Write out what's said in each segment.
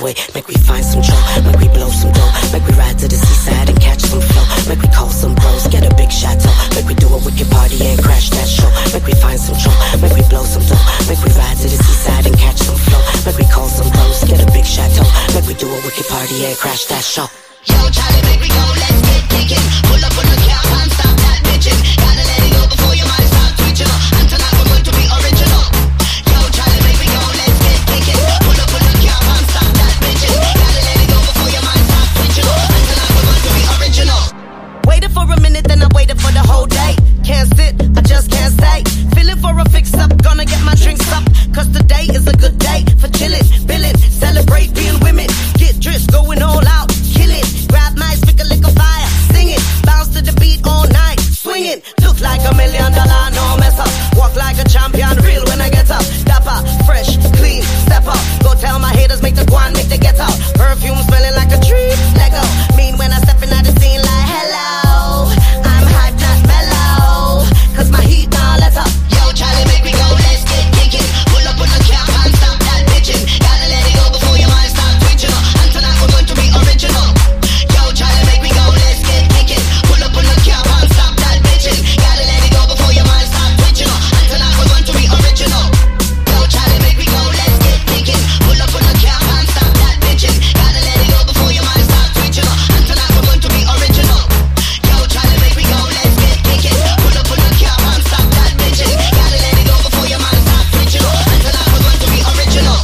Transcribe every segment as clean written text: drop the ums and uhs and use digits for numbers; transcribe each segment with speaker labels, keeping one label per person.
Speaker 1: way. Make we find some joy, make we blow some dough. Make we ride to the seaside and catch some flow. Make we call some bros, get a big chateau. Make we do a wicked party and crash that show. Make we find some joy, make we blow some dough. Make we ride to the seaside and catch some flow. Make we call some bros, get a big chateau. Make we do a wicked party and crash that show.
Speaker 2: Yo, Charlie, make we go, let's get kicking. Pull up on the car and stop that bitching. Gotta let it go before your mind start twitching up. And tonight we're going to be original. Yo, Charlie, make we go, let's get kicking. Pull up on the car and stop that bitching. Gotta let it go before your mind start twitching up. And tonight we're going to be original.
Speaker 3: Waited for a minute, then I waited for the whole day. Can't sit, I just can't stay. Feeling for a fix up, gonna get my drinks up. Cause today is a good day for chillin', billin', celebrate being women. Get dressed, going all out, kill it. Grab my stick a lick of fire, sing it. Bounce to the beat all night, swing it. Look like $1 million, no mess up. Walk like a champion, real when I get up. Dapper, fresh, clean, step up. Go tell my haters, make the guan, make the get out. Perfume smelling like a tree, Lego. Mean when I step in at the scene like hello. I'm hyped, not mellow. Cause my heat now, let's up.
Speaker 2: Yo, Charlie, make we go, let's get kicking. Pull up on the car and stop that bitching. Gotta let it go before your mind start twitching up. And tonight we're going to be original. Yo, Charlie, make we go, let's get kicking. Pull up on the car and stop that bitching. Gotta let it go before your mind start twitching up. And tonight we're going to be original. Yo, Charlie, make we go, let's get kicking. Pull up on the car and stop that bitching. Gotta let it go before your mind start twitching up. And tonight we're going to be original. Yo, Charlie, make we go, let's get kicking. Pull up on the car and stop that bitching. Gotta let it go before your mind start twitching up. And tonight we're going to be original.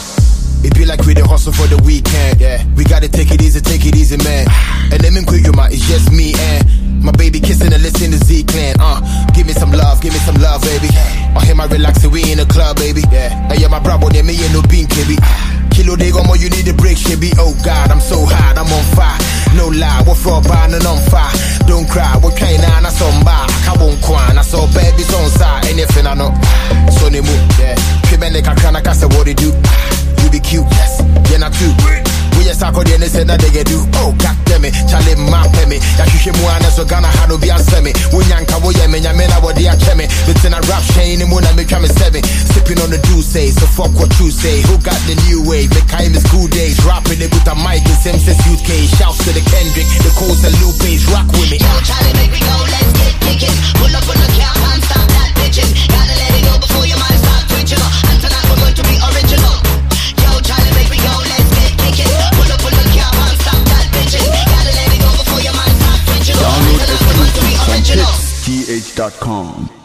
Speaker 4: It be like we the hustle for the weekend, yeah. We gotta take it easy, man. And let me quit you, man, it's just me and my baby kissing and listen to Z-Clan, Give me some love, baby. I hear my relaxing, we in the club, baby, yeah. And yeah, my bravo, they me ain't no bean, baby. Kilo de gomo, you need a break, baby. Oh God, I'm so hot, I'm on fire. No lie, what for a band and on fire. Don't cry, what kind of na somba. I won't cry, I saw babies on side. Anything I know, so they move, yeah. Kibene kakana kasa, what they do. You be cute, yes, yeah, not too. We just talk the say that they do. Oh, God damn it, Charlie, my pemmy. Ya shishe muana so gana hano be ansemi. Unyanka wo ye menya mena wo de acheme. But in a rap chain in muna me come 7. Sipping on the juice, so fuck what you say. Who got the new wave? Make time is cool days. Rapping it with a mic in same sense UK. Shouts to the Kendrick, the Coles and Lupe. Rock with me.
Speaker 2: Yo, Charlie, make we go, let's get kicking. Pull up on the car and stop that bitching. Gotta let it go before your mind start twitching up. And tonight we're going to be original. Yo, Charlie, make we go, let's get kicking. Pull up on the car and stop that bitching. Gotta let it go before your mind start twitching up. And tonight we're going to be original.
Speaker 5: Download exclusive from PitsTH.com.